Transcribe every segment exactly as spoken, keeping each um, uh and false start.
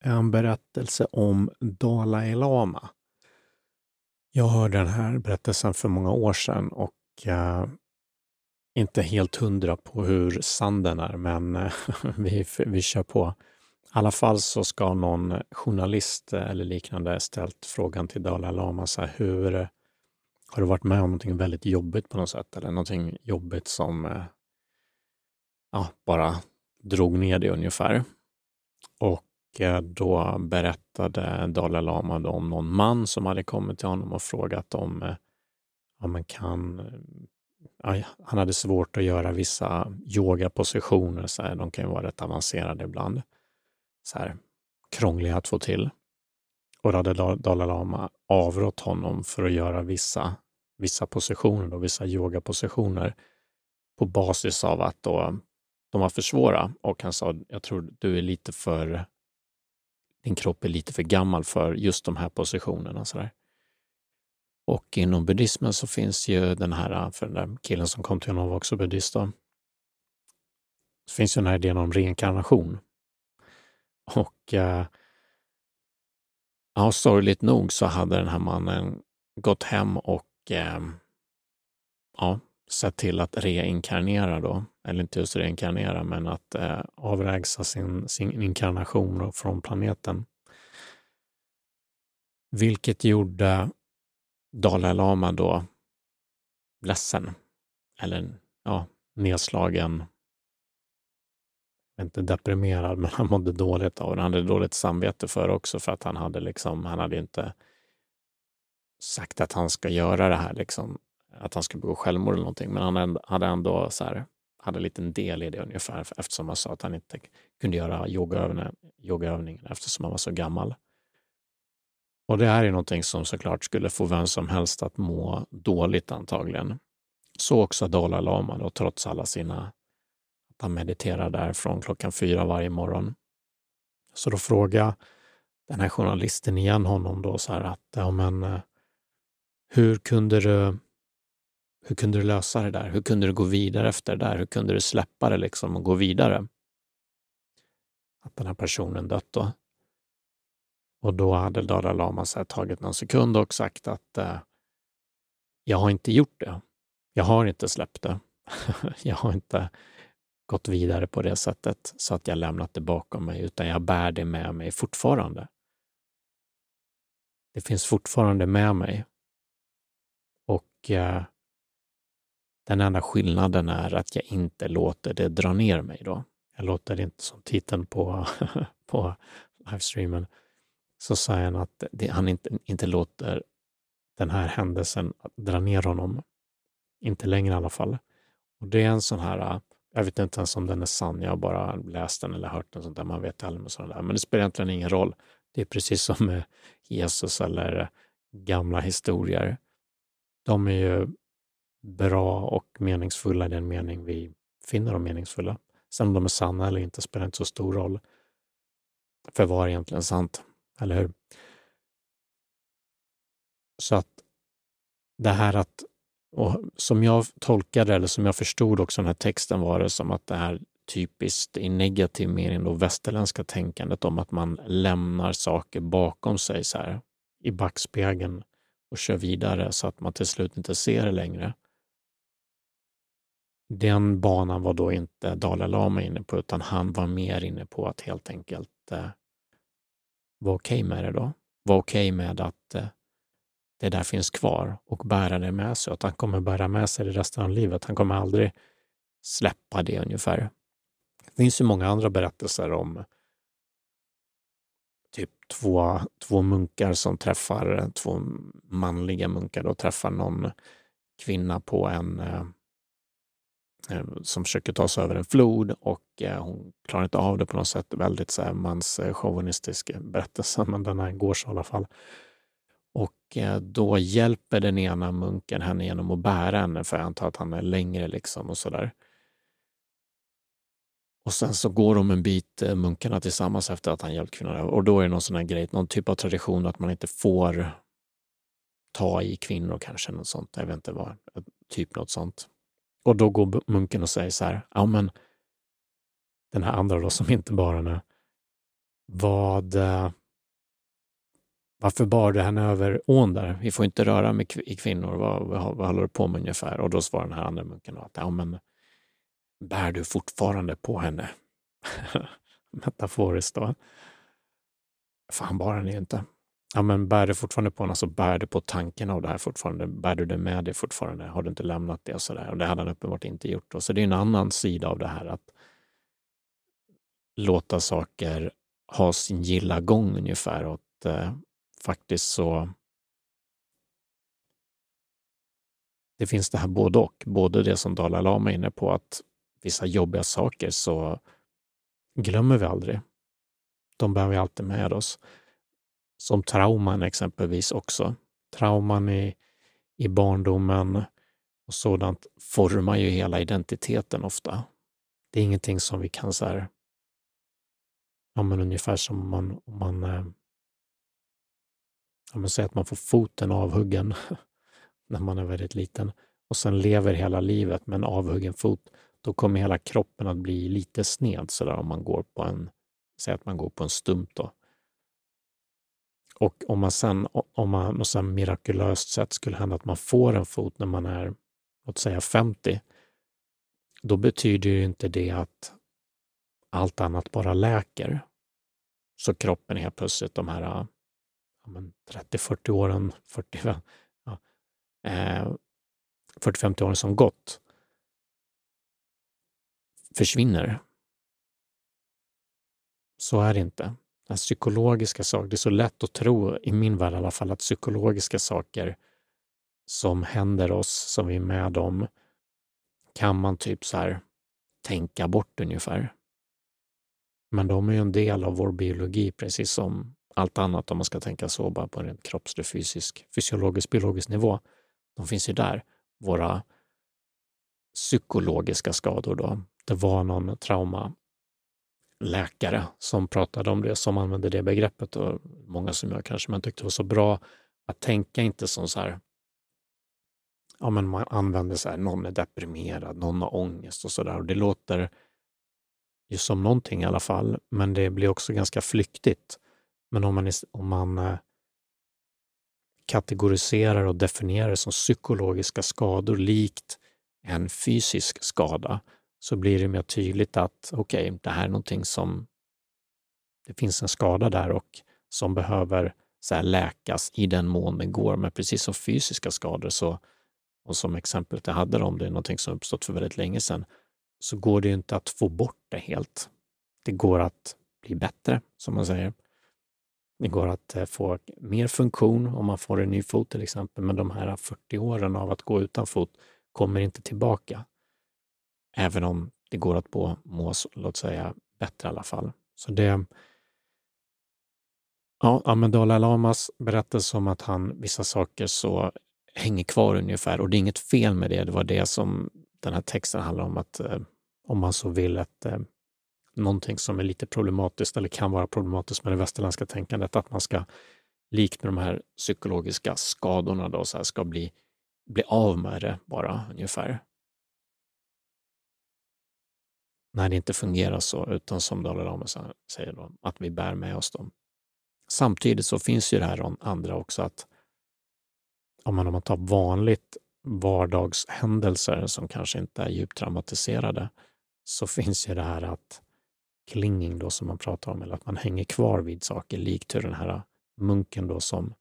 en berättelse om Dalai Lama. Jag hörde den här berättelsen för många år sedan och eh, inte helt hundra på hur sann den är, men eh, vi, vi kör på. I alla fall så ska någon journalist eller liknande ställt frågan till Dalai Lama så här, hur eh, har du varit med om någonting väldigt jobbigt på något sätt? Eller någonting jobbigt som eh, ja, bara drog ner det ungefär. Och eh, då berättade Dalai Lama då om någon man som hade kommit till honom och frågat om eh, ja, man kan, ja, han hade svårt att göra vissa yogapositioner, så här, de kan ju vara rätt avancerade ibland, så här krångliga att få till. Och då hade Dalai Lama avrått honom för att göra vissa, vissa positioner, då, vissa yogapositioner på basis av att då, de var för svåra. Och han sa, jag tror du är lite för, din kropp är lite för gammal för just de här positionerna. Så där. Och inom buddhismen så finns ju den här, för den där killen som kom till honom var också buddhist då, så finns ju den här idén om reinkarnation. Och eh, ja, sorgligt nog så hade den här mannen gått hem och eh, ja, sett till att reinkarnera då, eller inte just reinkarnera, men att eh, avrägsa sin, sin inkarnation från planeten. Vilket gjorde Dalai Lama då ledsen, eller ja, nedslagen, inte deprimerad, men han mådde dåligt av det. Han hade dåligt samvete för också, för att han hade liksom, han hade inte sagt att han ska göra det här liksom, att han ska begå självmord eller någonting, men han hade ändå så här, hade en liten del i det ungefär, eftersom han sa att han inte kunde göra yogaövningen, yogaövningen eftersom han var så gammal. Och det här är någonting som såklart skulle få vem som helst att må dåligt antagligen. Så också Dalai Lama då, trots alla sina, att han mediterar där från klockan fyra varje morgon. Så då frågar den här journalisten igen honom då så här att, ja men hur kunde du hur kunde du lösa det där? Hur kunde du gå vidare efter det där? Hur kunde du släppa det liksom och gå vidare? Att den här personen dött då. Och då hade Dalai Lama så här tagit någon sekund och sagt att eh, jag har inte gjort det. Jag har inte släppt det. Jag har inte gått vidare på det sättet så att jag lämnat det bakom mig, utan jag bär det med mig fortfarande. Det finns fortfarande med mig. Och eh, den enda skillnaden är att jag inte låter det dra ner mig då. Jag låter det inte, som titeln på, på livestreamen, så säger han att det, han inte, inte låter den här händelsen dra ner honom. Inte längre i alla fall. Och det är en sån här, jag vet inte ens om den är sann, jag har bara läst den eller hört den, sånt där, man vet aldrig med sådana där. Men det spelar egentligen ingen roll. Det är precis som med Jesus eller gamla historier. De är ju bra och meningsfulla i den mening vi finner dem meningsfulla. Sen om de är sanna eller inte spelar inte så stor roll. För vad är egentligen sant? Eller hur? Så att det här att, och som jag tolkade eller som jag förstod också den här texten, var det som att det här typiskt i negativ mening då västerländska tänkandet om att man lämnar saker bakom sig så här i backspegeln och kör vidare så att man till slut inte ser det längre. Den banan var då inte Dalai Lama inne på, utan han var mer inne på att helt enkelt eh, vara okej med det då. Vara okej med att eh, det där finns kvar och bära det med sig. Att han kommer bära med sig det resten av livet. Han kommer aldrig släppa det ungefär. Det finns ju många andra berättelser om typ två, två munkar som träffar, två manliga munkar då träffar någon kvinna på en eh, som försöker ta sig över en flod och eh, hon klarar inte av det på något sätt. Väldigt så här manschauvinistisk berättelse, men den här går så i alla fall. Och eh, då hjälper den ena munken henne genom att bära henne, för jag antar att han är längre liksom och sådär. Och sen så går de en bit, eh, munkarna tillsammans, efter att han hjälpt kvinnorna. Och då är det någon sån här grej, någon typ av tradition att man inte får ta i kvinnor kanske, något sånt. Jag vet inte vad, typ något sånt. Och då går munken och säger så här, ja men den här andra då som inte bara är, vad, eh, varför bar du henne över ån där? Vi får inte röra med kv- kvinnor, vad, vad, vad håller du på med ungefär? Och då svarar den här andra munken att ja, men bär du fortfarande på henne? Metaforiskt då. Fan, bar henne ju inte. Ja, men bär du fortfarande på henne, så bär du på tanken av det här fortfarande. Bär du det med dig fortfarande? Har du inte lämnat det? Och, så där. Och det hade han uppenbart inte gjort. Då. Så det är en annan sida av det här, att låta saker ha sin gilla gång ungefär. Och att, eh, faktiskt så det finns det här både och. Både det som Dalai Lama är inne på, att vissa jobbiga saker så glömmer vi aldrig. De bär vi alltid med oss. Som trauman exempelvis också. Trauman i, i barndomen och sådant formar ju hela identiteten ofta. Det är ingenting som vi kan så här, ja men ungefär som om man, om man, eh, ja men säger att man får foten avhuggen när man är väldigt liten och sen lever hela livet med en avhuggen fot, då kommer hela kroppen att bli lite sned så där om man går på en, säg att man går på en stump då. Och om man sen, om man något så här mirakulöst sätt skulle hända att man får en fot när man är, låt säga femtio, då betyder ju inte det att allt annat bara läker. Så kroppen helt plötsligt, de här ja, men trettio fyrtio åren, fyrtio, ja, eh, fyrtio femtio åren som gått, försvinner. Så är det inte. Den psykologiska saker, det är så lätt att tro, i min värld i alla fall, att psykologiska saker som händer oss, som vi är med om, kan man typ så här tänka bort ungefär. Men de är ju en del av vår biologi, precis som allt annat, om man ska tänka så, bara på en rent kroppslig, fysisk, fysiologisk, biologisk nivå. De finns ju där. Våra psykologiska skador då. Det var någon traumaläkare som pratade om det, som använde det begreppet, och många som jag kanske, men tyckte det var så bra att tänka inte som så här, ja men man använder så här, någon är deprimerad, någon har ångest och sådär, och det låter ju som någonting i alla fall, men det blir också ganska flyktigt. Men om man, om man eh, kategoriserar och definierar det som psykologiska skador likt en fysisk skada, så blir det mer tydligt att okej, okay, det här är någonting som, det finns en skada där och som behöver så här läkas i den mån det går. Men precis som fysiska skador, så, och som exemplet jag hade om det är någonting som uppstått för väldigt länge sedan, så går det ju inte att få bort det helt. Det går att bli bättre, som man säger. Det går att få mer funktion om man får en ny fot till exempel, men de här fyrtio åren av att gå utan fot kommer inte tillbaka. Även om det går att må, må låt säga, bättre i alla fall. Så det, ja, men Dalai Lamas berättelse om att han, vissa saker så hänger kvar ungefär, och det är inget fel med det. Det var det som den här texten handlar om, att eh, om man så vill att eh, någonting som är lite problematiskt eller kan vara problematiskt med det västerländska tänkandet, att man ska, likt med de här psykologiska skadorna då, så här, ska bli, bli av med det bara ungefär. När det inte fungerar så, utan som Dalai Lama säger då, att vi bär med oss dem. Samtidigt så finns ju det här andra också, att om man, om man tar vanligt vardagshändelser som kanske inte är djupt traumatiserade, så finns ju det här att clinging då, som man pratar om, eller att man hänger kvar vid saker, likt hur den här munken då som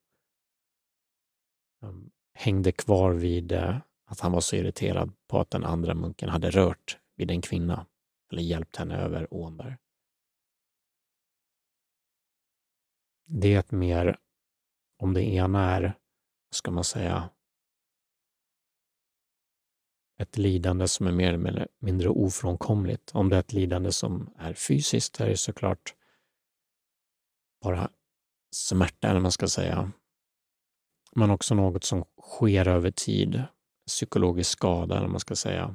um, hängde kvar vid uh, att han var så irriterad på att den andra munken hade rört vid en kvinna eller hjälpt henne över ån där. Det är ett mer, om det ena är, ska man säga, ett lidande som är mer eller mindre ofrånkomligt. Om det är ett lidande som är fysiskt, är det såklart bara smärta, eller man ska säga. Men också något som sker över tid. Psykologisk skada, eller man ska säga.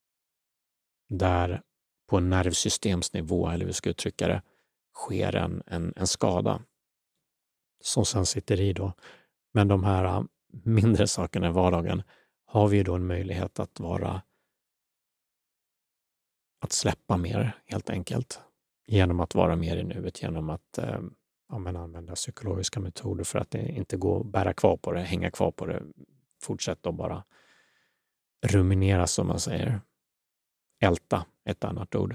Där på en nervsystemsnivå, eller vi ska uttrycka det, sker en, en, en skada. Som sen sitter i då. Men de här mindre sakerna i vardagen har vi då en möjlighet att vara, att släppa mer helt enkelt. genom att vara mer i nuet, genom att eh, ja, men använda psykologiska metoder för att det inte går att bära kvar på det, hänga kvar på det, fortsätta att bara ruminera som man säger. Älta, ett annat ord.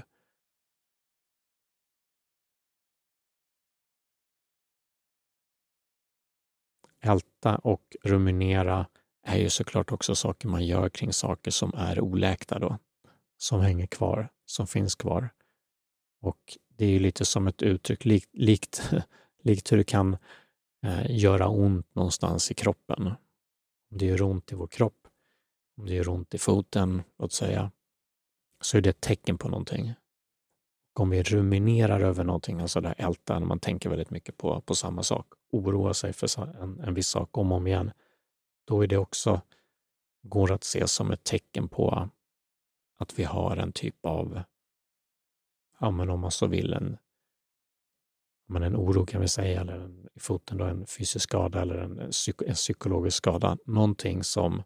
Älta och ruminera är ju såklart också saker man gör kring saker som är oläkta då, som hänger kvar, som finns kvar. Och det är ju lite som ett uttryck, likt, likt, likt hur det kan eh, göra ont någonstans i kroppen. Om det gör ont i vår kropp, om det gör ont i foten, låt säga, så är det ett tecken på någonting. Och om vi ruminerar över någonting, alltså det här älta, när man tänker väldigt mycket på, på samma sak, oroa sig för en, en viss sak om och om igen, då är det också, går att se som ett tecken på att vi har en typ av, ja men om man så vill, en, men en oro kan vi säga, eller en, i foten då en fysisk skada eller en, en, psyk, en psykologisk skada. Någonting som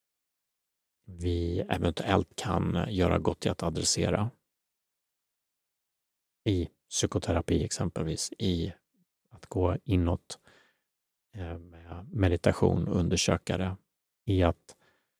vi eventuellt kan göra gott i att adressera i psykoterapi exempelvis, i att gå inåt med meditation och undersöka det, i att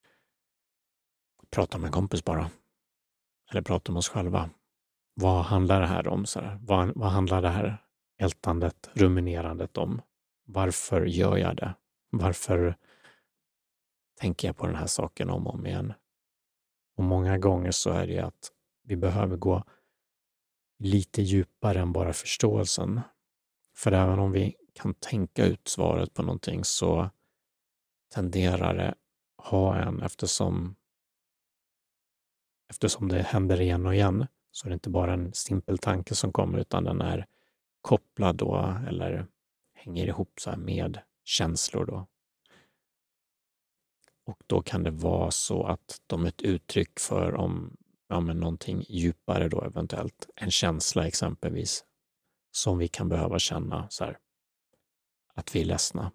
prata med en kompis bara, eller prata med oss själva. Vad handlar det här om? Så här? Vad, vad handlar det här ältandet, ruminerandet om? Varför gör jag det? Varför tänker jag på den här saken om och om igen? Och många gånger så är det att vi behöver gå lite djupare än bara förståelsen. För även om vi kan tänka ut svaret på någonting så tenderar det ha en, eftersom eftersom det händer igen och igen, så är det inte bara en simpel tanke som kommer, utan den är kopplad då, eller hänger ihop så här med känslor då. Och då kan det vara så att de är ett uttryck för om ja, men någonting djupare då eventuellt. En känsla exempelvis som vi kan behöva känna så här, att vi är ledsna.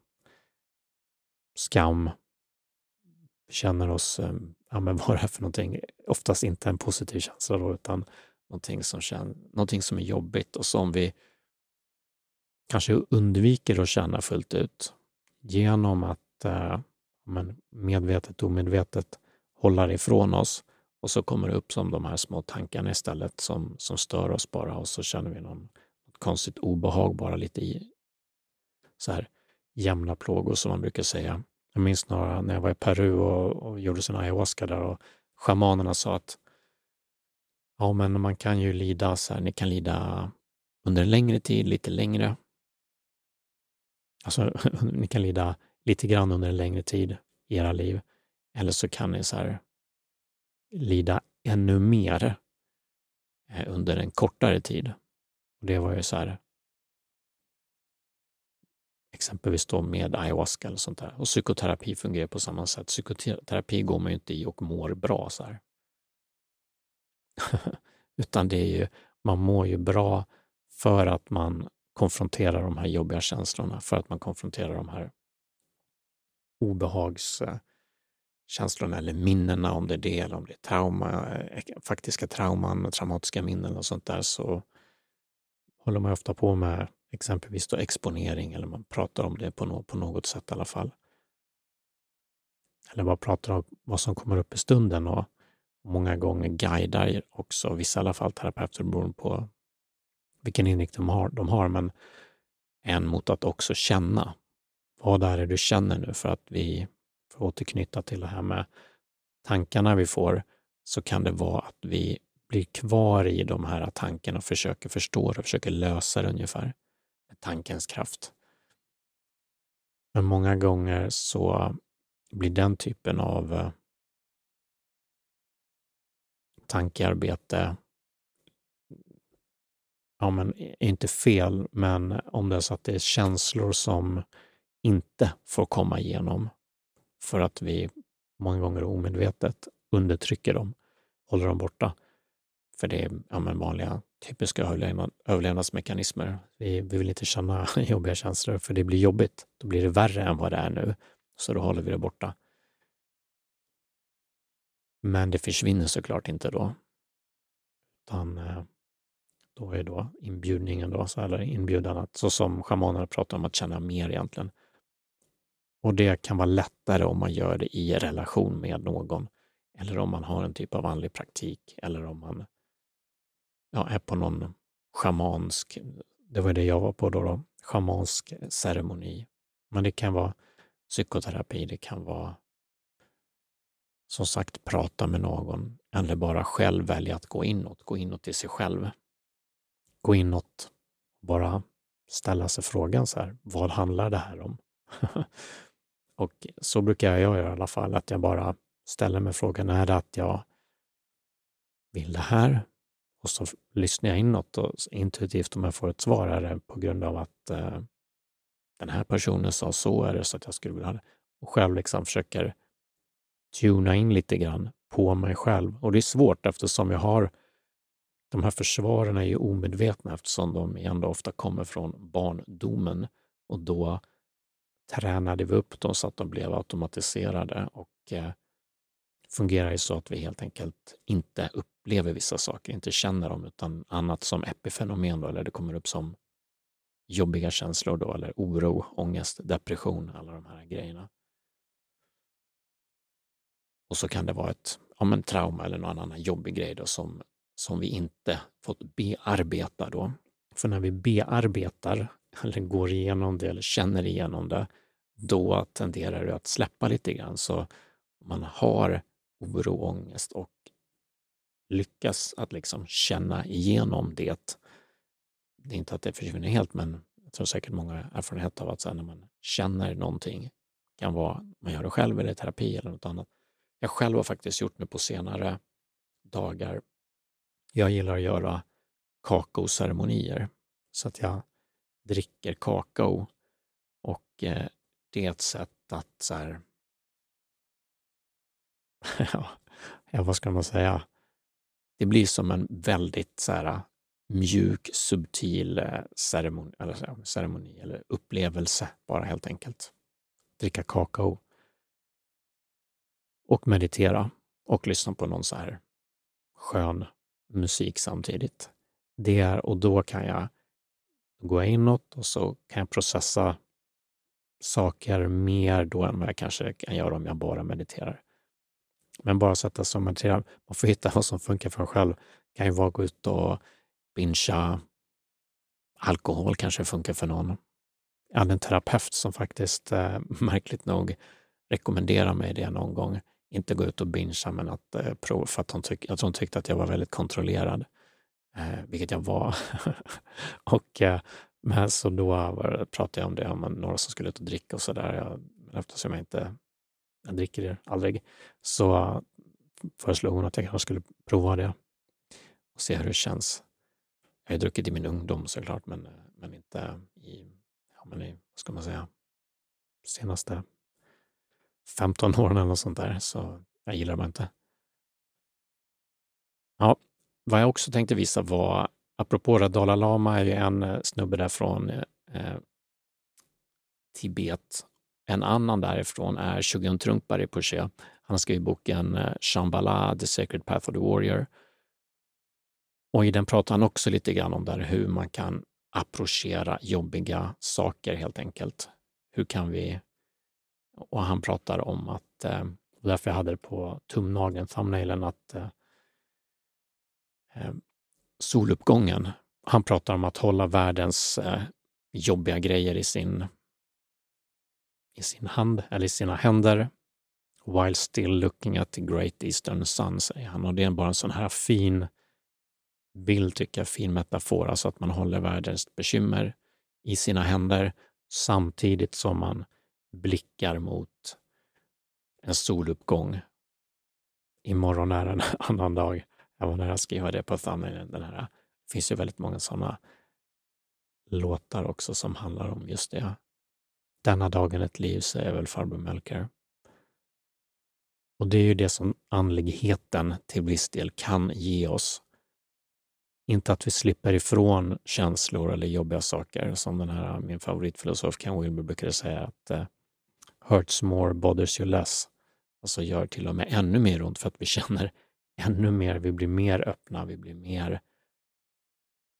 Skam. Vi känner oss, ja men vad är det här för någonting? Oftast inte en positiv känsla då, utan någonting som, känner, någonting som är jobbigt och som vi kanske undviker att känna fullt ut genom att eh, men medvetet och omedvetet hålla det ifrån oss, och så kommer det upp som de här små tankarna istället som, som stör oss bara, och så känner vi någon, något konstigt obehag bara lite i så här jämna plågor som man brukar säga. Jag minns några när jag var i Peru och, och gjorde sin ayahuasca där, och schamanerna sa att ja men man kan ju lida så här, ni kan lida under en längre tid, lite längre. Alltså, ni kan lida lite grann under en längre tid i era liv. Eller så kan ni så här lida ännu mer under en kortare tid. Och det var ju så här, exempelvis då med ayahuasca eller sånt där. Och psykoterapi fungerar på samma sätt. Psykoterapi går man ju inte i och mår bra så här. Utan det är ju, man mår ju bra för att man konfronterar de här jobbiga känslorna, för att man konfronterar de här obehagskänslorna eller minnena, om det är det eller om det är trauma, faktiska trauman, traumatiska minnen och sånt där, så håller man ofta på med exempelvis då exponering, eller man pratar om det på, no- på något sätt i alla fall. Eller bara pratar om vad som kommer upp i stunden, och många gånger guidar också, vissa i alla fall terapeuter beroende på vilken inriktning de har, de har, men en mot att också känna. Vad är det du känner nu? För att vi får återknyta till det här med tankarna vi får, så kan det vara att vi blir kvar i de här tankarna och försöker förstå det, försöker lösa det ungefär med tankens kraft. Men många gånger så blir den typen av tankearbete, ja men inte fel, men om det är så att det är känslor som inte får komma igenom för att vi många gånger omedvetet undertrycker dem, håller dem borta. För det är ja, men vanliga typiska överlevnadsmekanismer. Vi, vi vill inte känna jobbiga känslor, för det blir jobbigt. Då blir det värre än vad det är nu. Så då håller vi det borta. Men det försvinner såklart inte då. Utan, då är då inbjudningen då, så, eller inbjudan att, så som shamanerna pratar om, att känna mer egentligen. Och det kan vara lättare om man gör det i relation med någon, eller om man har en typ av andlig praktik, eller om man ja, är på någon schamansk, det var det jag var på då, då schamansk ceremoni. Men det kan vara psykoterapi, det kan vara som sagt prata med någon, eller bara själv välja att gå inåt, gå inåt i sig själv. Gå inåt, bara ställa sig frågan så här, vad handlar det här om? Och så brukar jag göra i alla fall, att jag bara ställer mig frågan, är det att jag vill det här? Och så lyssnar jag inåt och intuitivt om jag får ett svar, är det på grund av att eh, den här personen sa så, är det så att jag skulle vilja ha det? Och själv liksom försöker tuna in lite grann på mig själv. Och det är svårt eftersom jag har de här försvaren är ju omedvetna, eftersom de ändå ofta kommer från barndomen, och då tränade vi upp dem så att de blev automatiserade och eh, fungerar ju så att vi helt enkelt inte upplever vissa saker, inte känner dem, utan annat som epifenomen då, eller det kommer upp som jobbiga känslor då, eller oro, ångest, depression, alla de här grejerna. Och så kan det vara ett ja, men trauma eller någon annan jobbig grej då, som, som vi inte fått bearbeta då. För när vi bearbetar eller går igenom det eller känner igenom det, då tenderar det att släppa lite grann. Så man har oro och ångest och lyckas att liksom känna igenom det. Det är inte att det försvinner helt, men jag tror säkert många erfarenhet av att så här, när man känner någonting, kan vara man gör det själv eller terapi eller något annat. Jag själv har faktiskt gjort nu på senare dagar. Jag gillar att göra kakaoceremonier, så att jag dricker kakao, och eh, det är ett sätt att så här, ja, vad ska man säga? Det blir som en väldigt så här mjuk, subtil eh, ceremoni, eller, så här, ceremoni eller upplevelse, bara helt enkelt. Dricka kakao och meditera och lyssna på någon så här skön musik samtidigt. Det är, och då kan jag gå inåt och så kan jag processa saker mer då än vad jag kanske kan göra om jag bara mediterar. Men bara sätta som mediterar, man får hitta vad som funkar för en själv. Det kan ju vara att gå ut och bingea alkohol, kanske funkar för någon. Jag hade en terapeut som faktiskt eh, märkligt nog rekommenderar mig det någon gång. Inte gå ut och bingea, men att eh, prova, för att hon, tyck, att hon tyckte att jag var väldigt kontrollerad. Eh, vilket jag var. och eh, men så då var, pratade jag om det, om några som skulle ut och dricka och sådär. Eftersom jag inte jag dricker det aldrig, så uh, föreslog hon att jag kanske skulle prova det och se hur det känns. Jag har druckit i min ungdom såklart, men, men inte i, ja, men i, vad ska man säga, senaste femton åren eller något sånt där, så jag gillar det inte. Ja, vad jag också tänkte visa var, apropå det, Dalai Lama är ju en snubbe där från eh, Tibet. En annan därifrån är Chogyam Trungpa Rinpoche. Han skrev boken eh, Shambhala, The Sacred Path of the Warrior. Och i den pratar han också lite grann om där hur man kan approchera jobbiga saker helt enkelt. Hur kan vi... Och han pratar om att, eh, och därför jag hade det på tumnageln, thumbnailen, att eh, eh, soluppgången, han pratar om att hålla världens eh, jobbiga grejer i sin, i sin hand, eller i sina händer, while still looking at the great eastern sun, säger han. Och det är bara en sån här fin bild, tycker jag, fin metafor, alltså att man håller världens bekymmer i sina händer samtidigt som man blickar mot en soluppgång. Imorgon är en annan dag. Jag var nära att skriva det på thumbnailen. Den här. Det finns ju väldigt många sådana låtar också som handlar om just det. Denna dagen ett liv, säger väl farbror Melker. Och det är ju det som andligheten till viss del kan ge oss. Inte att vi slipper ifrån känslor eller jobbiga saker, som den här, min favoritfilosof Ken Wilber brukade säga, att uh, hurts more, bothers you less. Alltså gör till och med ännu mer ont, för att vi känner ännu mer, vi blir mer öppna, vi blir mer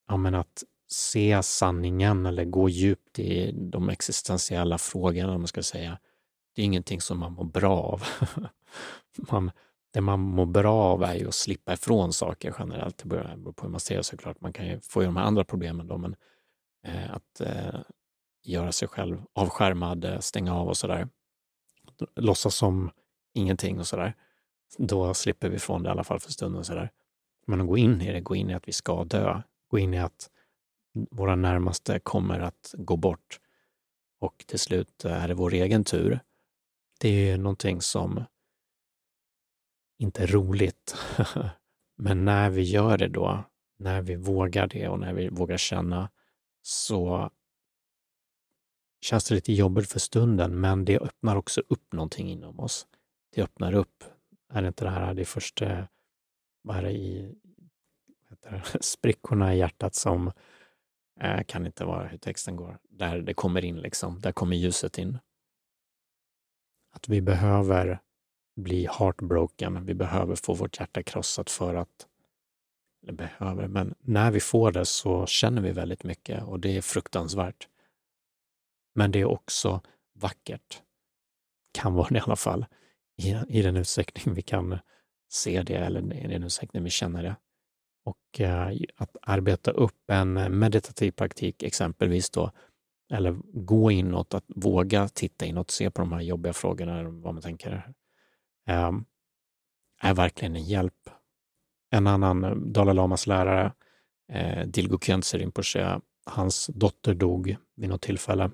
ja, men att se sanningen eller gå djupt i de existentiella frågorna, om man ska säga. Det är ingenting som man mår bra av. man, det man mår bra av är ju att slippa ifrån saker generellt. Det beror på hur man ser det såklart. Man kan ju få ju de här andra problemen då, men eh, att eh, göra sig själv avskärmad, eh, stänga av och sådär. Låtsas som ingenting och sådär. Då slipper vi ifrån det i alla fall för stunden sådär. Men att gå in i det, gå in i att vi ska dö, gå in i att våra närmaste kommer att gå bort och till slut är det vår egen tur. Det är någonting som inte är roligt. Men när vi gör det då, när vi vågar det och när vi vågar känna, så känns det lite jobbigt för stunden, men det öppnar också upp någonting inom oss. Det öppnar upp, är det inte det här, det första, vad är det i vad heter det, sprickorna i hjärtat som eh, kan inte vara hur texten går, där det kommer in liksom, där kommer ljuset in. Att vi behöver bli heartbroken, vi behöver få vårt hjärta krossat för att, eller behöver, men när vi får det så känner vi väldigt mycket och det är fruktansvärt. Men det är också vackert. Kan vara det i alla fall. I, i den utsträckning vi kan se det eller i den utsträckning vi känner det. Och eh, att arbeta upp en meditativ praktik exempelvis då, eller gå inåt, att våga titta inåt, se på de här jobbiga frågorna, vad man tänker, eh, är verkligen en hjälp. En annan Dalai Lamas lärare, eh, Dilgo Khyentse Rinpoche, hans dotter dog vid något tillfälle.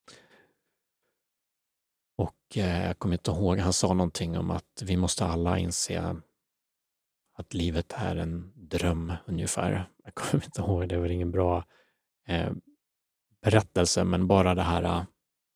Och eh, jag kommer inte ihåg, han sa någonting om att vi måste alla inse att livet är en dröm ungefär. Jag kommer inte ihåg, det var ingen bra eh, berättelse, men bara det här eh,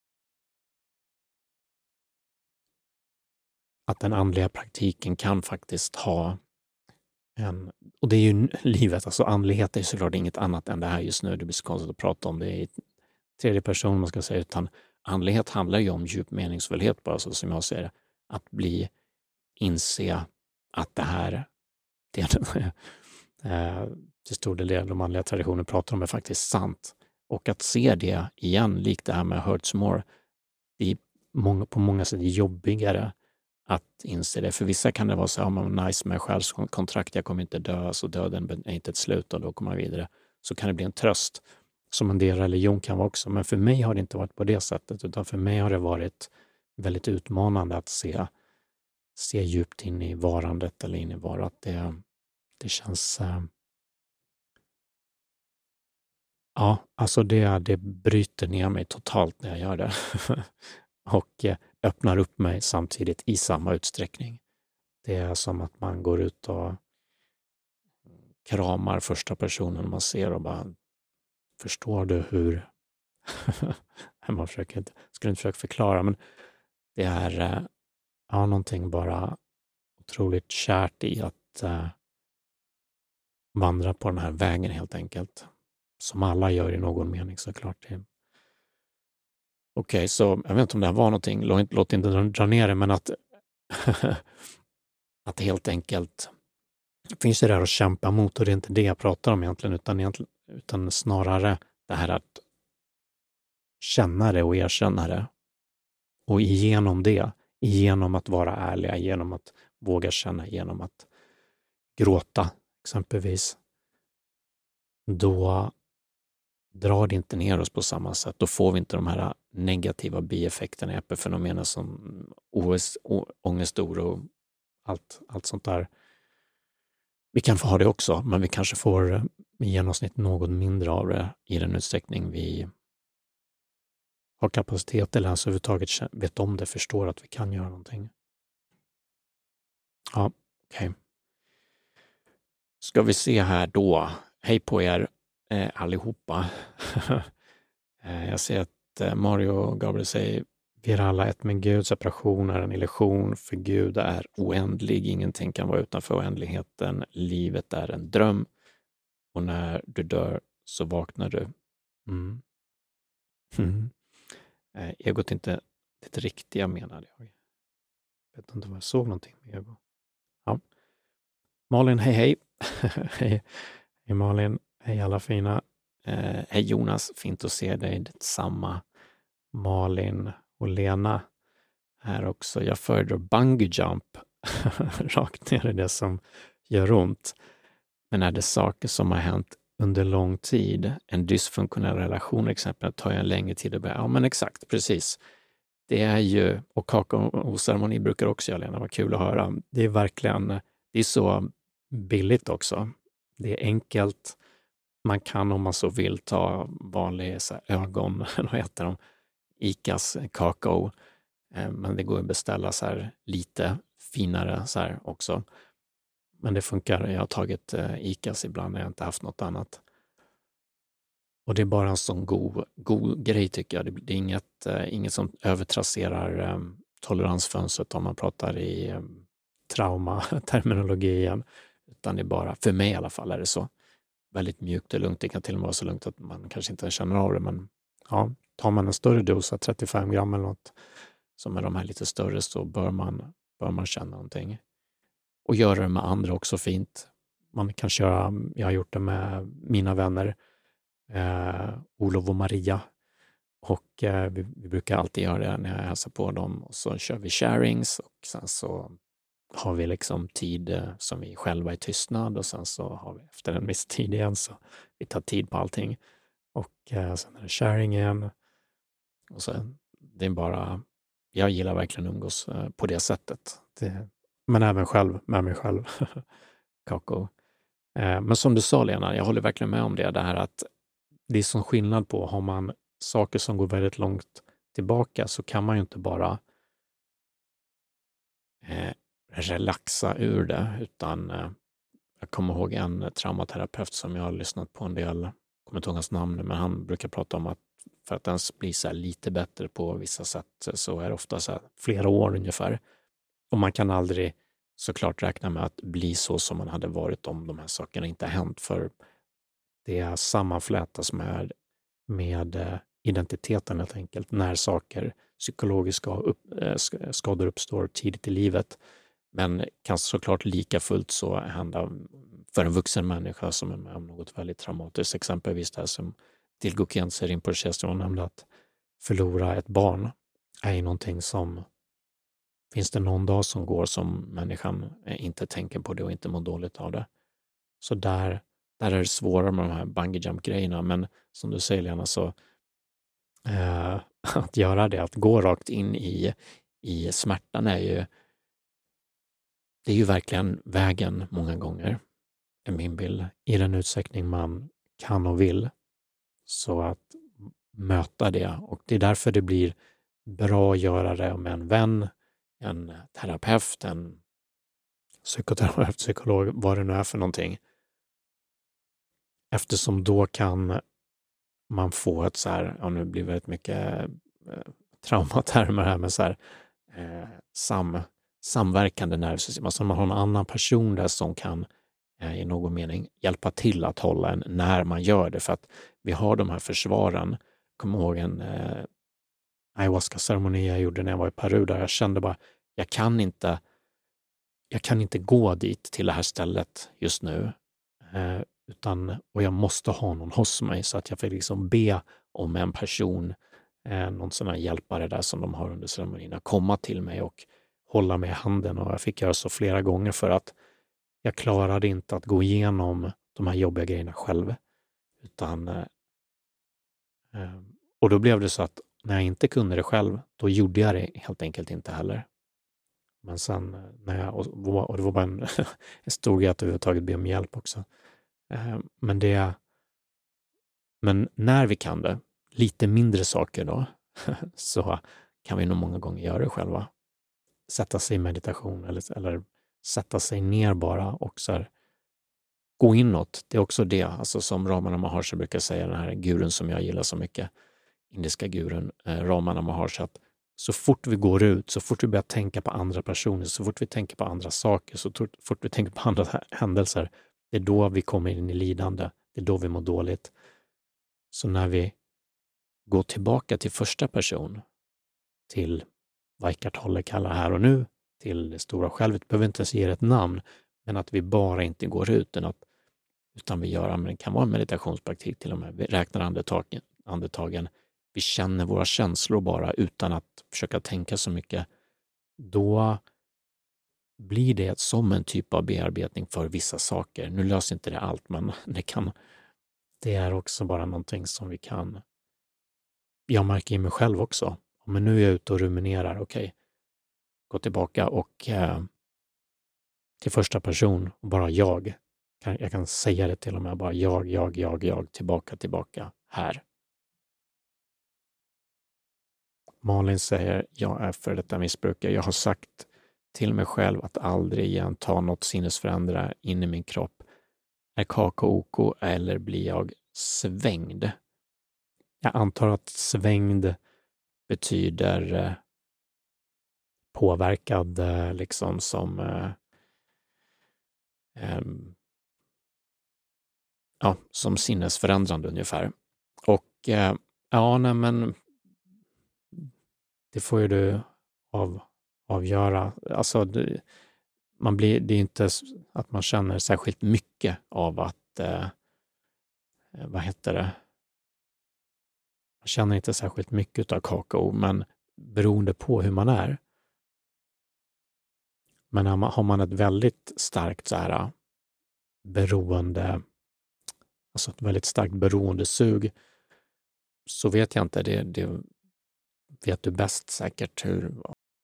att den andliga praktiken kan faktiskt ha en, och det är ju livet, alltså andlighet är såklart inget annat än det här just nu, det blir så konstigt att prata om det i tredje person, man ska säga, utan andlighet handlar ju om djup meningsfullhet bara, så som jag ser det. Att bli, inse att det här, det eh, till stor del de manliga traditioner pratar om är faktiskt sant. Och att se det igen, likt det här med hurts more, det är många, på många sätt jobbigare att inse det. För vissa kan det vara så här, man nice med själskontrakt, jag kommer inte dö, så döden är inte ett slut och då kommer man vidare. Så kan det bli en tröst, som en del religion kan vara också. Men för mig har det inte varit på det sättet, utan för mig har det varit väldigt utmanande att se, se djupt in i varandet eller in i varat. Det, det känns... Eh, ja, alltså det, det bryter ner mig totalt när jag gör det. Och eh, öppnar upp mig samtidigt i samma utsträckning. Det är som att man går ut och kramar första personen man ser och bara, förstår du hur... man försöker inte, skulle inte försöka förklara, men det är eh, ja, någonting bara otroligt kärt i att eh, vandra på den här vägen helt enkelt. Som alla gör i någon mening såklart. Okej, okay, så jag vet inte om det här var någonting, låt, låt inte dra, dra ner det, men att att helt enkelt finns det där att kämpa mot, och det är inte det jag pratar om egentligen, utan, egentligen, utan snarare det här att känna det och erkänna det. Och igenom det, igenom att vara ärliga, genom att våga känna, genom att gråta exempelvis, då drar det inte ner oss på samma sätt. Då får vi inte de här negativa bieffekterna i epifenomenen som ångest, ångest, oro, allt, allt sånt där. Vi kan få ha det också, men vi kanske får i genomsnitt något mindre av det i den utsträckning vi har kapacitet eller ens överhuvudtaget vet om det, förstår att vi kan göra någonting. Ja, okej. Okay. Ska vi se här då. Hej på er eh, allihopa. eh, jag ser att eh, Mario Gabriel säger, vi är alla ett med Gud, separation är en illusion, för Gud är oändlig, ingenting kan vara utanför oändligheten, livet är en dröm och när du dör så vaknar du. Mm. Mm. Eh, egot är inte det riktiga, menade jag. Jag vet inte vad jag såg någonting med ego. Ja. Malin, hej hej. hej. Hej Malin. Hej alla fina. Eh, hej Jonas, fint att se dig. Detsamma. Malin och Lena här också. Jag föredrar bungee jump rakt ner i det som gör ont. Men är det saker som har hänt under lång tid, en dysfunktionell relation exempel, tar jag en längre tid att börja. Ja, men exakt, precis. Det är ju, och kakaoceremoni brukar också jag, Lena, vad kul att höra. Det är verkligen, det är så billigt också. Det är enkelt. Man kan om man så vill ta vanlig så här, ögon, vad heter de, Icas kakao. Eh, men det går att beställa så här lite finare så här också. Men det funkar. Jag har tagit eh, Icas ibland när jag inte haft något annat. Och det är bara en sån god, god grej tycker jag. Det, det är inget, eh, inget som övertrasserar eh, toleransfönstret om man pratar i eh, traumaterminologin. Utan det är bara, för mig i alla fall är det så. Väldigt mjukt och lugnt. Det kan till och med vara så lugnt att man kanske inte känner av det. Men ja, tar man en större dos, trettiofem gram eller något, som är de här lite större, så bör man, bör man känna någonting. Och göra det med andra också fint. Man kan köra, jag har gjort det med mina vänner, eh, Olof och Maria. Och eh, vi, vi brukar alltid göra det när jag hälsar på dem. Och så kör vi sharings och sen så har vi liksom tid eh, som vi själva är tystnad, och sen så har vi efter en viss tid igen så vi tar tid på allting. Och eh, sen är det sharing igen. Och så det är bara, jag gillar verkligen att umgås eh, på det sättet. Det, men även själv, med mig själv. Kakao. Eh, men som du sa Lena, jag håller verkligen med om det. Det här att det är sån skillnad på, har man saker som går väldigt långt tillbaka så kan man ju inte bara eh, relaxa ur det, utan eh, jag kommer ihåg en traumaterapeut som jag har lyssnat på en del, jag kommer inte ihåg hans namn, men han brukar prata om att för att ens bli så här lite bättre på vissa sätt så är det ofta så här flera år ungefär. Och man kan aldrig såklart räkna med att bli så som man hade varit om de här sakerna inte hänt, för det sammanflätas med, med identiteten helt enkelt. När saker, psykologiska upp, skador uppstår tidigt i livet. Men kan såklart lika fullt så hända för en vuxen människa som är med om något väldigt traumatiskt. Exempelvis det här som Dilgo Khyentse Rinpoche nämnde, att förlora ett barn är ju någonting som, finns det någon dag som går som människan inte tänker på det och inte mår dåligt av det. Så där, där är det svårare med de här bungee jump-grejerna. Men som du säger Lena, så eh, att göra det, att gå rakt in i, i smärtan är ju, det är ju verkligen vägen många gånger, är min bild, i den utsträckning man kan och vill. Så att möta det, och det är därför det blir bra att göra det med en vän, en terapeut, en psykoterapeut, psykolog, vad det nu är för någonting. Eftersom då kan man få ett så här, ja nu blir det väldigt mycket eh, traumatermer här, men så här eh, sam, samverkande nervsystem. Alltså man har en annan person där som kan eh, i någon mening hjälpa till att hålla en när man gör det, för att vi har de här försvaren. Kom ihåg en eh, ayahuasca-ceremoni jag gjorde när jag var i Peru, där jag kände bara, jag kan inte jag kan inte gå dit till det här stället just nu. Eh, utan, och jag måste ha någon hos mig, så att jag får liksom be om en person, eh, någon sån här hjälpare där som de har under ceremonierna, komma till mig och hålla mig i handen. Och jag fick göra så flera gånger, för att jag klarade inte att gå igenom de här jobbiga grejerna själv. Utan, eh, och då blev det så att när jag inte kunde det själv, då gjorde jag det helt enkelt inte heller. Men sen när jag, och det var bara en, en stor grej att överhuvudtaget be om hjälp också. Men det, men när vi kan det, lite mindre saker då, så kan vi nog många gånger göra det själva. Sätta sig i meditation eller, eller sätta sig ner bara och så här, gå inåt. Det är också det, alltså som Ramana Maharshi brukar säga, den här gurun som jag gillar så mycket, indiska gurun eh, Ramana Maharshi, att så fort vi går ut, så fort vi börjar tänka på andra personer, så fort vi tänker på andra saker, så fort vi tänker på andra händelser, det är då vi kommer in i lidande. Det är då vi mår dåligt. Så när vi går tillbaka till första person, till vad Eckhart Tolle kallar här och nu, till det stora självet, behöver inte ens ge det ett namn, men att vi bara inte går ut, utan att utan vi gör, men det kan vara en meditationspraktik till och med. Vi räknar andetag, andetagen, vi känner våra känslor bara utan att försöka tänka så mycket. Då blir det som en typ av bearbetning för vissa saker. Nu löser inte det allt, men det, kan, det är också bara någonting som vi kan... Jag märker i mig själv också. Men nu är jag ute och ruminerar, okej. Okay. Gå tillbaka och eh, till första person och bara jag. Kan, jag kan säga det till och med, bara jag, jag, jag, jag, tillbaka, tillbaka, här. Malin säger, jag är för detta missbrukare. Jag har sagt till mig själv att aldrig igen ta något sinnesförändra in i min kropp. Är kaka oko eller blir jag svängd? Jag antar att svängd betyder eh, påverkad, eh, liksom som eh, eh, ja, som sinnesförändrande ungefär. Och eh, ja, nej, men det får ju du av, avgöra. Alltså, det, man blir, det är inte att man känner särskilt mycket av att, eh, vad heter det? Man känner inte särskilt mycket av kakao, men beroende på hur man är. Men har man, har man ett väldigt starkt så här beroende, alltså ett väldigt starkt beroendesug, så vet jag inte, det, det vet du bäst säkert hur.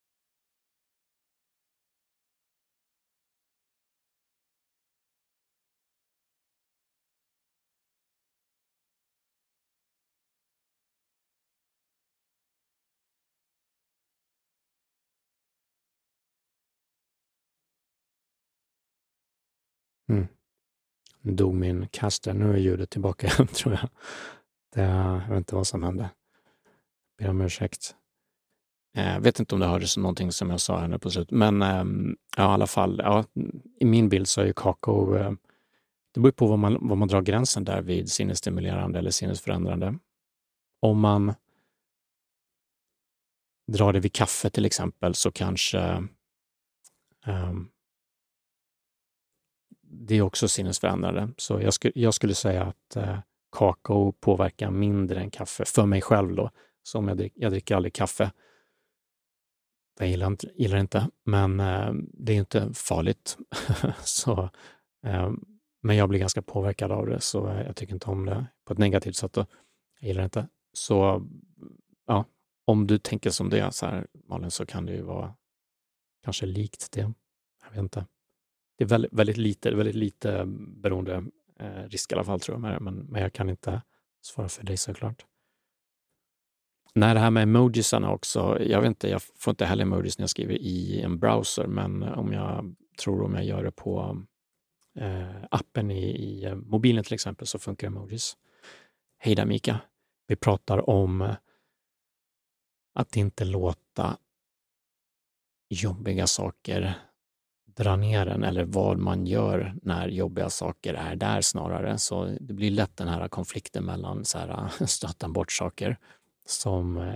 Mm. Nu dog min caster, nu är ljudet tillbaka igen tror jag. Det, jag vet inte vad som hände. Ber om ursäkt. Jag eh, vet inte om det hördes någonting som jag sa här nu på slutet, men eh, ja, i alla fall, ja, i min bild så är ju kakao, eh, det beror på vad man, vad man drar gränsen där vid sinnesstimulerande eller sinnesförändrande. Om man drar det vid kaffe till exempel så kanske eh, det är också sinnesförändrande. Så jag, sku, jag skulle säga att eh, kakao påverkar mindre än kaffe, för mig själv då. Så om jag, drick, jag dricker aldrig kaffe. Jag gillar inte, gillar inte men eh, det är inte farligt. så, eh, men jag blir ganska påverkad av det, så jag tycker inte om det på ett negativt sätt. Då. Jag gillar det inte. Så ja, om du tänker som det så här, Malin, så kan det ju vara kanske likt det. Jag vet inte. Det är väldigt, väldigt lite, väldigt lite beroende eh, risk i alla fall tror jag, men, men jag kan inte svara för dig såklart. Nej, det här med emojisarna också, jag vet inte, jag får inte heller emojis när jag skriver i en browser, men om jag tror om jag gör det på eh, appen i, i mobilen till exempel så funkar emojis. Hej där Mika, vi pratar om att inte låta jobbiga saker dra ner en, eller vad man gör när jobbiga saker är där snarare. Så det blir lätt den här konflikten mellan så här, stöta bort saker som eh,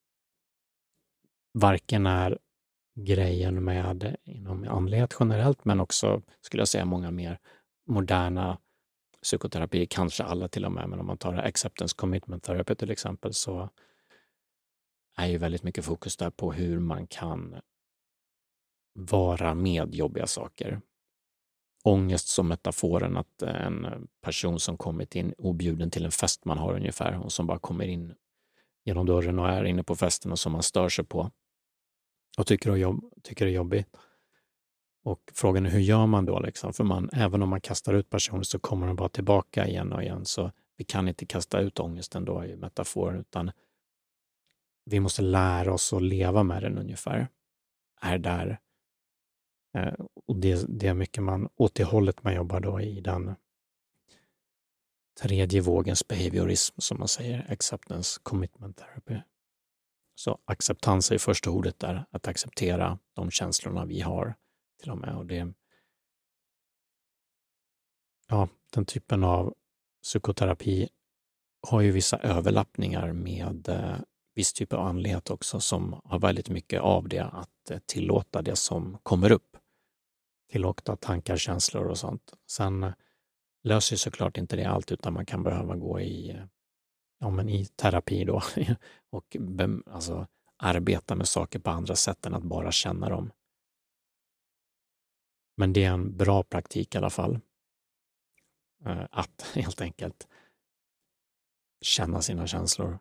varken är grejen med inom andlighet generellt, men också skulle jag säga många mer moderna psykoterapier, kanske alla till och med, men om man tar acceptance commitment therapy till exempel, så är ju väldigt mycket fokus där på hur man kan vara med jobbiga saker. Ångest som metaforen, att en person som kommit in objuden till en fest man har ungefär, och som bara kommer in genom dörren och är inne på festen och som man stör sig på och tycker, och jobb, tycker det är jobbigt. Och frågan är, hur gör man då? Liksom? För man, även om man kastar ut personer så kommer de bara tillbaka igen och igen. Så vi kan inte kasta ut ångesten då i metaforen, utan vi måste lära oss att leva med den ungefär. Är där. Eh, och det, det är mycket man, åt det hållet man jobbar då i den tredje vågens behaviorism som man säger, acceptance commitment therapy. Så acceptans är första ordet där, att acceptera de känslorna vi har till och med. Och det, ja, den typen av psykoterapi har ju vissa överlappningar med eh, viss typ av andlighet också, som har väldigt mycket av det, att eh, tillåta det som kommer upp. Tillåta tankar, känslor och sånt. Sen eh, löser ju såklart inte det allt, utan man kan behöva gå i, ja, men i terapi då och bem, alltså, arbeta med saker på andra sätt än att bara känna dem. Men det är en bra praktik i alla fall. Att helt enkelt känna sina känslor.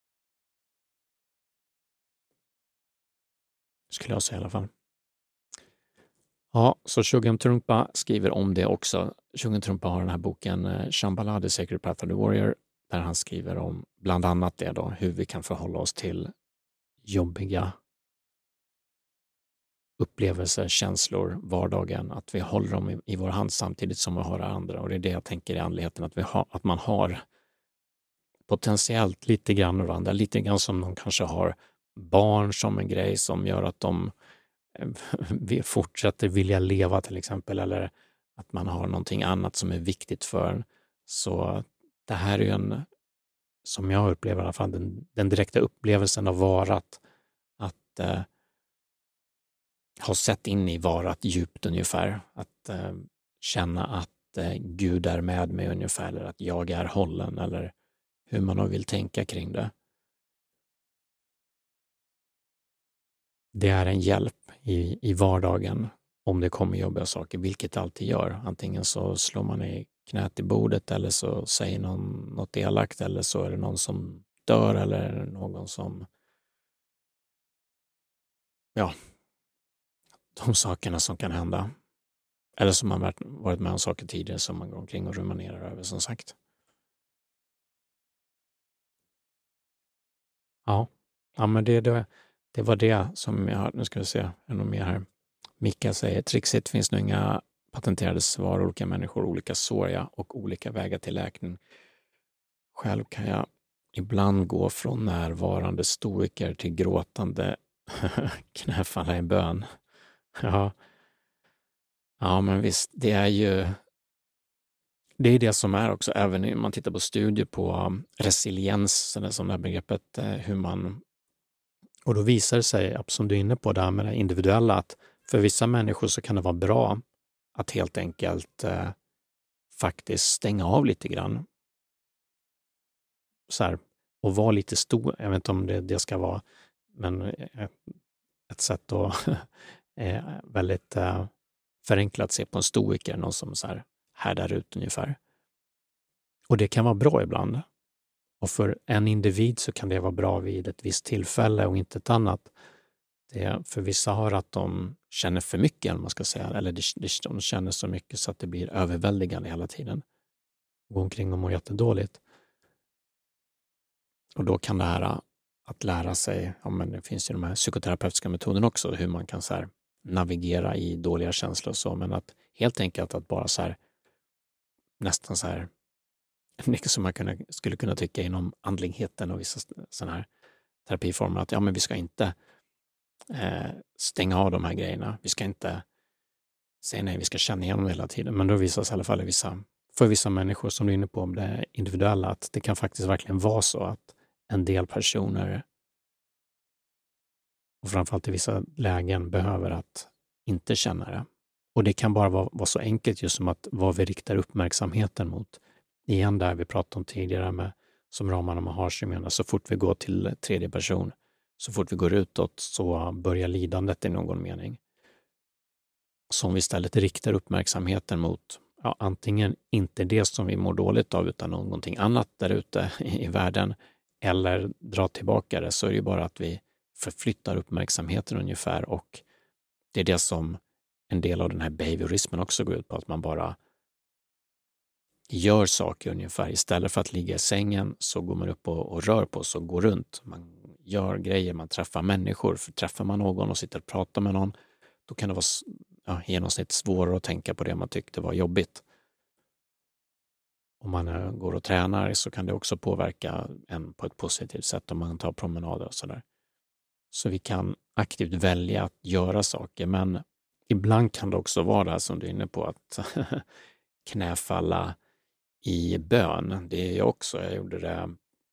Skulle jag säga i alla fall. Ja, så Chogyam Trungpa skriver om det också. Chogyam Trungpa har den här boken Shambhala, The Sacred Path of the Warrior, där han skriver om bland annat det då, hur vi kan förhålla oss till jobbiga upplevelser, känslor, vardagen, att vi håller dem i, i vår hand samtidigt som vi har andra. Och det är det jag tänker i andligheten, att, vi ha, att man har potentiellt lite grann av andra, lite grann som de kanske har barn som en grej som gör att de vi fortsätter vilja leva till exempel, eller att man har någonting annat som är viktigt för en. Så det här är ju en, som jag upplever i alla fall, den, den direkta upplevelsen av varat, att eh, ha sett in i varat djupt ungefär, att eh, känna att eh, Gud är med mig ungefär, eller att jag är hållen, eller hur man nog vill tänka kring det. Det är en hjälp i, i vardagen om det kommer jobbiga saker, vilket det alltid gör. Antingen så slår man i knät i bordet, eller så säger någon något elakt, eller så är det någon som dör, eller någon som, ja, de sakerna som kan hända. Eller som man varit med om saker tidigare som man går omkring och ruminerar över, som sagt. Ja, ja men det, det, det var det som jag, nu ska vi se, är något mer här. Mika säger, trixigt finns nog inga patenterade svar, olika människor, olika sår, ja, och olika vägar till läkning. Själv kan jag ibland gå från närvarande stoiker till gråtande knäfalla i bön. Ja. Ja, men visst, det är ju det är det som är också, även om man tittar på studier på resiliens, som det här begreppet, hur man, och då visar det sig, som du är inne på, det här med det individuella, att för vissa människor så kan det vara bra att helt enkelt eh, faktiskt stänga av lite grann. Så här, och vara lite stor, jag vet inte om det, det ska vara, men eh, ett sätt att eh, väldigt eh, förenklat se på en stoiker, någon som så här härdar ut ungefär. Och det kan vara bra ibland. Och för en individ så kan det vara bra vid ett visst tillfälle och inte ett annat. Det, för vissa har att de känner för mycket, eller man ska säga, eller de, de känner så mycket så att det blir överväldigande hela tiden. Gå omkring och må jättedåligt. Och då kan det här att lära sig, ja, men det finns ju de här psykoterapeutiska metoderna också, hur man kan så här navigera i dåliga känslor och så, men att helt enkelt att bara så här nästan så här mycket som man kunna, skulle kunna tycka inom andligheten och vissa sådana här terapiformer, att ja, men vi ska inte eh, stänga av de här grejerna. Vi ska inte säga nej, vi ska känna igenom hela tiden. Men då visar sig i alla fall i vissa, för vissa människor, som du är inne på om det individuella, att det kan faktiskt verkligen vara så att en del personer, och framförallt i vissa lägen, behöver att inte känna det. Och det kan bara vara, vara så enkelt just som att vad vi riktar uppmärksamheten mot. Igen där vi pratade om tidigare med, som ramarna man har, som menar, så fort vi går till tredje person, så fort vi går utåt, så börjar lidandet i någon mening. Så om vi istället riktar uppmärksamheten mot, ja, antingen inte det som vi mår dåligt av, utan någonting annat där ute i, i världen, eller dra tillbaka det, så är det ju bara att vi förflyttar uppmärksamheten ungefär. Och det är det som en del av den här behaviorismen också går ut på, att man bara gör saker ungefär. Istället för att ligga i sängen så går man upp och, och rör på sig och går runt. Man gör grejer, man träffar människor. För träffar man någon och sitter och pratar med någon, då kan det vara, ja, i genomsnitt svårare att tänka på det man tyckte var jobbigt. Om man äh, går och tränar så kan det också påverka en på ett positivt sätt om man tar promenader och sådär. Så vi kan aktivt välja att göra saker, men ibland kan det också vara det här som du är inne på, att knäfalla i bön. Det är jag också. Jag gjorde det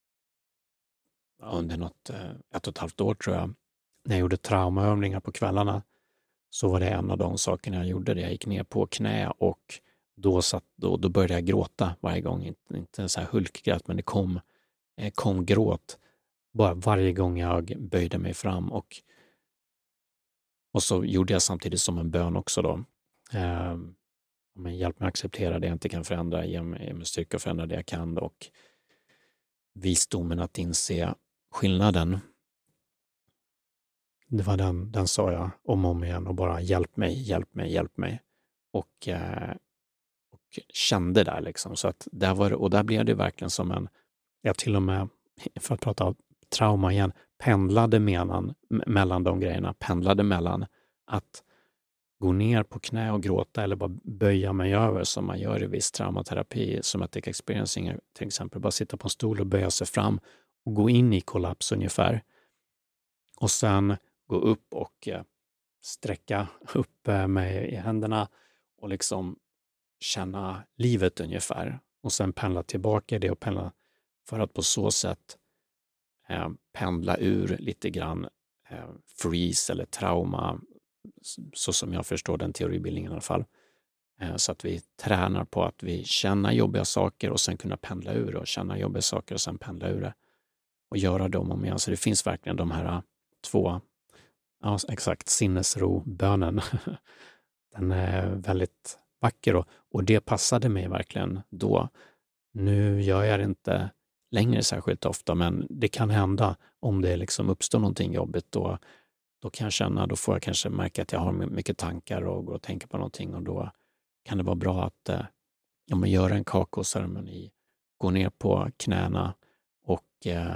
under något, ett och ett halvt år tror jag. När jag gjorde traumaövningar på kvällarna, så var det en av de sakerna jag gjorde. Jag gick ner på knä och då, satt, då, då började jag gråta varje gång. Inte, inte så här hulkgrät, men det kom, eh, kom gråt bara varje gång jag böjde mig fram. Och, och så gjorde jag samtidigt som en bön också då. Eh, men hjälp mig acceptera det jag inte kan förändra, ge mig, ge mig styrka att förändra det jag kan, och visdomen att inse skillnaden. Det var den, den sa jag om och om igen, och bara hjälp mig, hjälp mig, hjälp mig. Och, eh, och kände där liksom. Så att där var det, och där blev det verkligen som en, jag till och med, för att prata om trauma igen, pendlade mellan, mellan de grejerna, pendlade mellan att gå ner på knä och gråta eller bara böja mig över som man gör i viss traumaterapi, somatic experiencing till exempel, bara sitta på en stol och böja sig fram och gå in i kollaps ungefär. Och sen gå upp och eh, sträcka upp eh, mig i händerna och liksom känna livet ungefär. Och sen pendla tillbaka i det och pendla för att på så sätt eh, pendla ur lite grann eh, freeze eller trauma, så som jag förstår den teoribildningen i alla fall. Eh, så att vi tränar på att vi känner jobbiga saker och sen kunna pendla ur det, och känna jobbiga saker och sen pendla ur det. Och göra dem om igen. Så det finns verkligen de här två, ja exakt, sinnesro-bönen. Den är väldigt vacker, och, och det passade mig verkligen då. Nu gör jag det inte längre särskilt ofta, men det kan hända om det liksom uppstår någonting jobbigt. Då, då kan jag känna, då får jag kanske märka att jag har mycket tankar och går och tänker på någonting, och då kan det vara bra att eh, ja, men göra en kakoceremoni, gå ner på knäna och eh,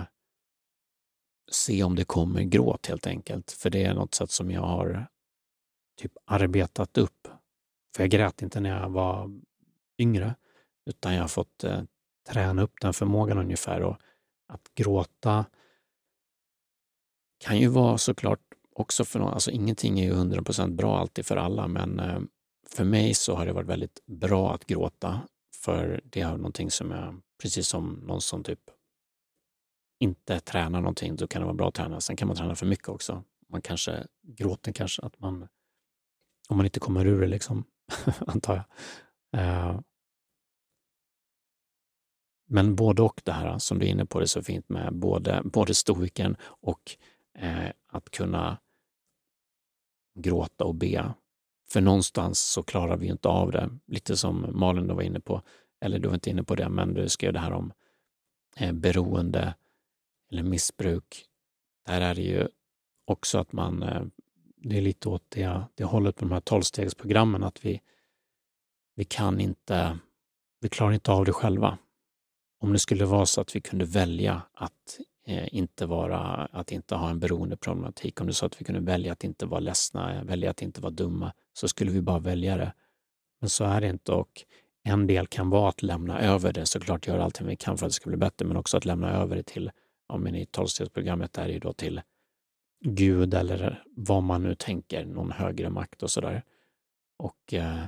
se om det kommer gråt helt enkelt. För det är något sätt som jag har typ arbetat upp. För jag grät inte när jag var yngre, utan jag har fått eh, träna upp den förmågan ungefär. Och att gråta kan ju vara såklart också för någon, alltså ingenting är ju hundra procent bra alltid för alla, men eh, för mig så har det varit väldigt bra att gråta, för det är någonting som jag, precis som någon som typ inte tränar någonting, då kan det vara bra att träna. Sen kan man träna för mycket också. Man kanske, gråter kanske att man, om man inte kommer ur det liksom, antar jag. Uh, men både och det här som du är inne på, det är så fint med både, både stoiken och eh, att kunna gråta och be. För någonstans så klarar vi inte av det. Lite som Malin då var inne på, eller du var inte inne på det, men du skrev det här om eh, beroende eller missbruk. Där är det ju också att man, eh, det är lite åt det, det hållet på de här tolvstegsprogrammen, att vi, vi kan inte, vi klarar inte av det själva. Om det skulle vara så att vi kunde välja att eh, inte vara, att inte ha en beroendeproblematik, om det är så att vi kunde välja att inte vara ledsna, välja att inte vara dumma, så skulle vi bara välja det. Men så är det inte, och en del kan vara att lämna över det, såklart göra allt vi kan för att det ska bli bättre, men också att lämna över det till, ja, men i tolvstegsprogrammet är det ju då till Gud eller vad man nu tänker, någon högre makt och sådär. Och eh,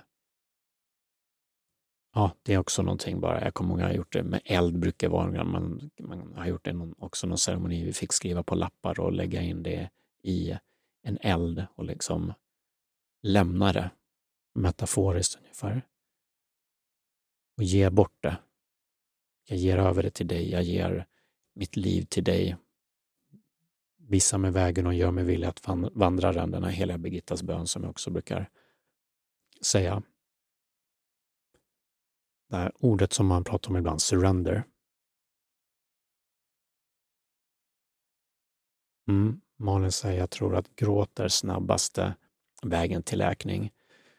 ja, det är också någonting bara, jag kommer ihåg att jag har gjort det med eld, brukar vara, man, man har gjort det någon, också någon ceremoni, vi fick skriva på lappar och lägga in det i en eld och liksom lämna det metaforiskt ungefär. Och ge bort det. Jag ger över det till dig, jag ger mitt liv till dig. Visa mig vägen och gör mig villig att vandra den, den här heliga Birgittas bön som jag också brukar säga. Det här ordet som man pratar om ibland, surrender. Mm, Malin säger, jag tror att gråt är snabbaste vägen till läkning.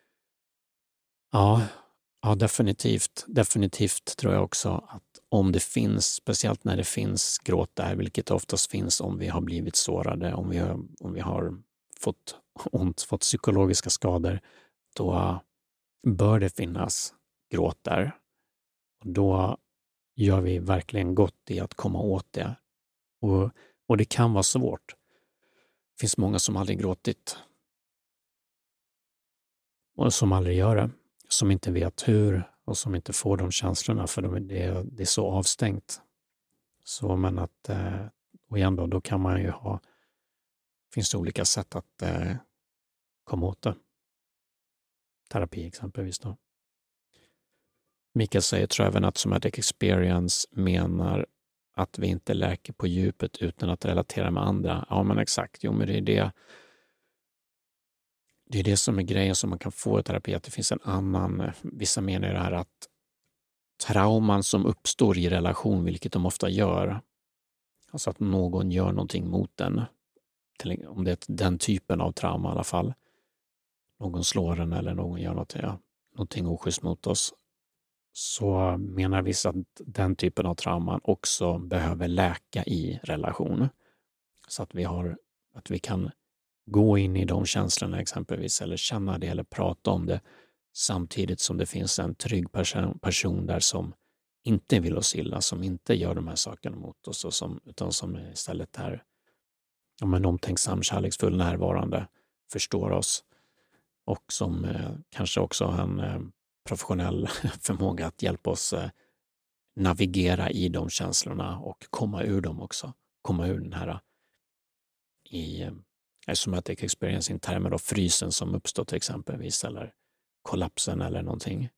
Ja, ja, definitivt. Definitivt tror jag också att om det finns, speciellt när det finns gråt där, vilket det oftast finns om vi har blivit sårade, om vi har, om vi har fått ont, fått psykologiska skador, då bör det finnas gråt där. Och då gör vi verkligen gott i att komma åt det. Och, och det kan vara svårt. Det finns många som aldrig gråtit. Och som aldrig gör det. Som inte vet hur och som inte får de känslorna, för de, det, är, det är så avstängt. Så men att, och igen då, då kan man ju ha, finns det olika sätt att eh, komma åt det. Terapi exempelvis då. Mikael säger, tror även att somatic experience menar att vi inte läker på djupet utan att relatera med andra. Ja, men exakt. Jo, men det är det. Det är det som är grejen som man kan få i terapi, att det finns en annan, vissa menar det här att trauman som uppstår i relation, vilket de ofta gör, alltså att någon gör någonting mot den, om det är den typen av trauma i alla fall, någon slår en eller någon gör något, ja, någonting oschysst mot oss, så menar vissa att den typen av trauman också behöver läka i relation. Så att vi, har, att vi kan gå in i de känslorna exempelvis, eller känna det eller prata om det, samtidigt som det finns en trygg person, person där som inte vill oss illa, som inte gör de här sakerna mot oss, och som, utan som istället är ja, men omtänksam, kärleksfull, närvarande, förstår oss, och som eh, kanske också har en eh, professionell förmåga att hjälpa oss eh, navigera i de känslorna och komma ur dem också. Komma ur den här i eh, somatic experience i termer av frysen som uppstår till exempelvis, eller kollapsen eller någonting.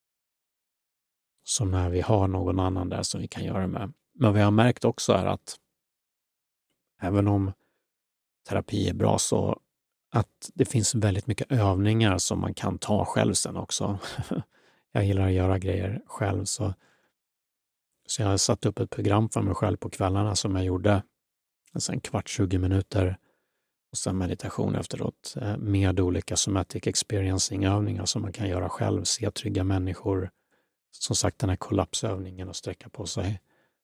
Så när vi har någon annan där som vi kan göra med. Men vad jag har märkt också är att även om terapi är bra, så att det finns väldigt mycket övningar som man kan ta själv sen också. Jag gillar att göra grejer själv, så, så jag har satt upp ett program för mig själv på kvällarna som jag gjorde, alltså en kvart, tjugo minuter, och sen meditation efteråt med olika somatic experiencing-övningar som man kan göra själv, se trygga människor, som sagt den här kollapsövningen och sträcka på sig.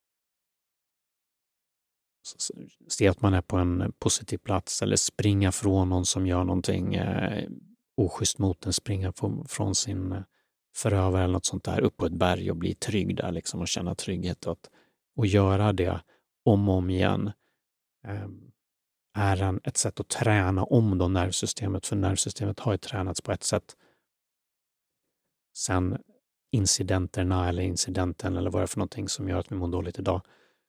Se att man är på en positiv plats, eller springa från någon som gör någonting eh, oschysst mot en, springa från sin förövare eller något sånt där, upp på ett berg och bli trygg där liksom, och känna trygghet, och, att, och göra det om och om igen eh, är en, ett sätt att träna om då nervsystemet, för nervsystemet har ju tränats på ett sätt sen incidenterna eller incidenten eller vad det är för någonting som gör att vi mår dåligt idag.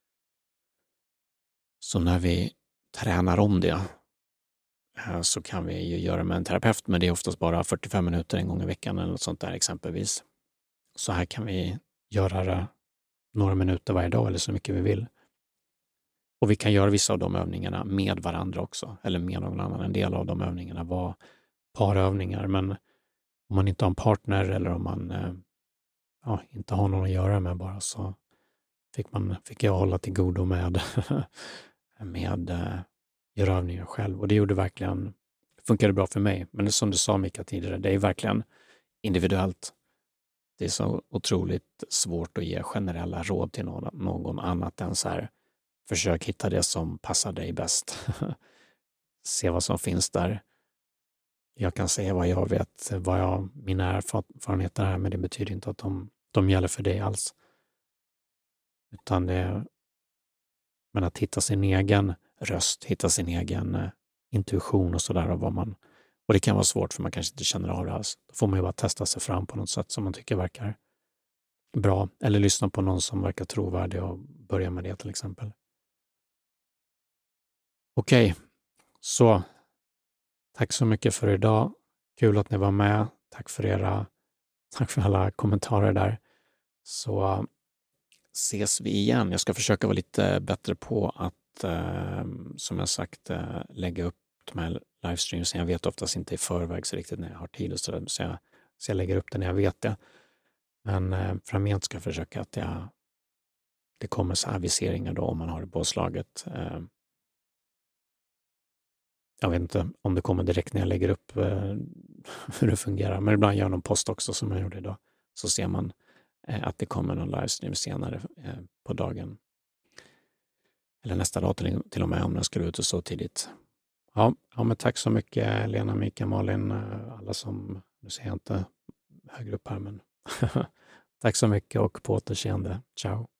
Så när vi tränar om det så kan vi ju göra med en terapeut, men det är oftast bara fyrtiofem minuter en gång i veckan eller något sånt där exempelvis. Så här kan vi göra det några minuter varje dag eller så mycket vi vill. Och vi kan göra vissa av de övningarna med varandra också, eller med någon annan. En del av de övningarna var parövningar, men om man inte har en partner eller om man ja, inte har någon att göra med bara, så fick, man, fick jag hålla till godo med, med uh, göra övningar själv. Och det gjorde verkligen, funkade bra för mig. Men det som du sa Mika tidigare, det är verkligen individuellt. Det är så otroligt svårt att ge generella råd till någon, någon annat än så här, försök hitta det som passar dig bäst. Se vad som finns där. Jag kan säga vad jag vet, vad jag, mina erfarenheter är, men det betyder inte att de, de gäller för dig alls. Utan det, men att hitta sin egen röst, hitta sin egen eh, intuition och sådär, och vad man, och det kan vara svårt för man kanske inte känner av det alls. Då får man ju bara testa sig fram på något sätt som man tycker verkar bra, eller lyssna på någon som verkar trovärdig och börja med det till exempel. Okej, okay. Så tack så mycket för idag. Kul att ni var med. Tack för era, tack för alla kommentarer där. Så ses vi igen. Jag ska försöka vara lite bättre på att, eh, som jag sagt, eh, lägga upp de här livestreams. Jag vet oftast inte i förväg så riktigt när jag har tid och sådär. Så jag, så jag lägger upp det när jag vet det. Men eh, framgent ska jag försöka att jag, det kommer så aviseringar då om man har det påslaget. Eh, Jag vet inte om det kommer direkt när jag lägger upp eh, hur det fungerar. Men ibland gör jag någon post också som jag gjorde idag. Så ser man eh, att det kommer någon livestream senare eh, på dagen. Eller nästa dag till, till och med om den ska ut och så tidigt. Ja, ja, men tack så mycket Lena, Mika, Malin, alla som, nu ser jag inte högre upp här, men tack så mycket och på återseende. Ciao!